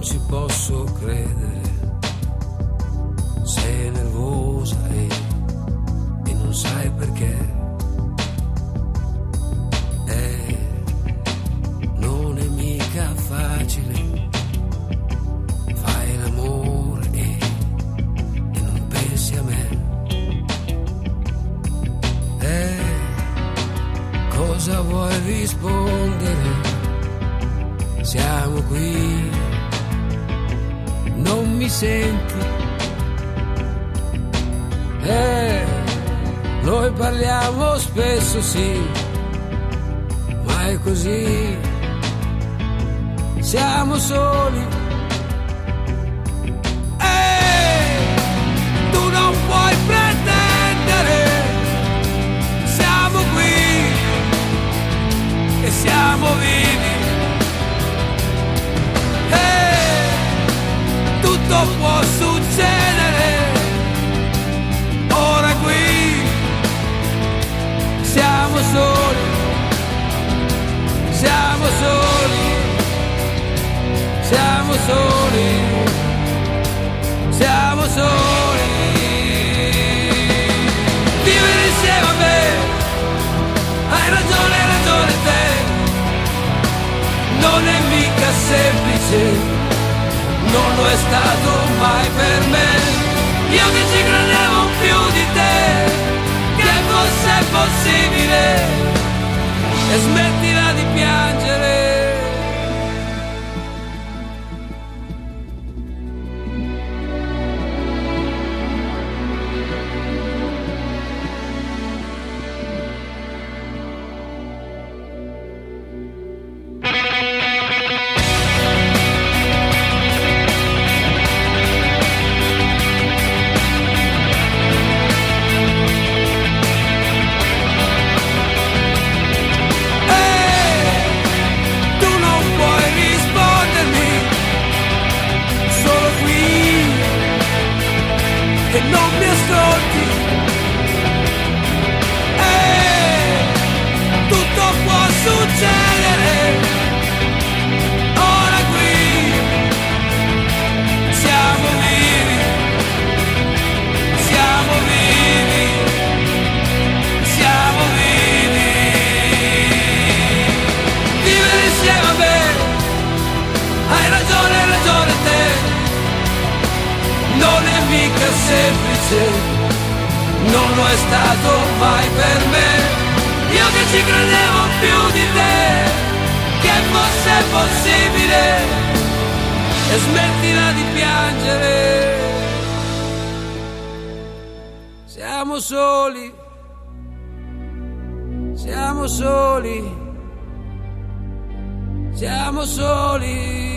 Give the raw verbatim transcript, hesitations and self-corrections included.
ci posso credere. Sei nervosa e, e non sai perché. Eh, non è mica facile. Fai l'amore e, e non pensi a me. Eh, cosa vuoi rispondere? Siamo qui, non mi senti? Eh, noi parliamo spesso, sì, ma è così, siamo soli. Eh, tu non puoi pretendere, siamo qui e siamo vivi. Tutto può succedere, ora qui siamo soli, siamo soli, siamo soli, siamo soli. Vivere insieme a me, hai ragione, hai ragione te, non è mica semplice. Non lo è stato mai per me. Io che ci credevo più di te, che fosse possibile. E smettila di piangere. E non mi ascolti, eh, tutto può succedere, ora qui siamo vivi, siamo vivi, siamo vivi. Vivere insieme a me, hai ragione, hai ragione te. Non è mica semplice, non lo è stato mai per me. Io che ci credevo più di te, che fosse possibile. E smettila di piangere. Siamo soli, siamo soli, siamo soli.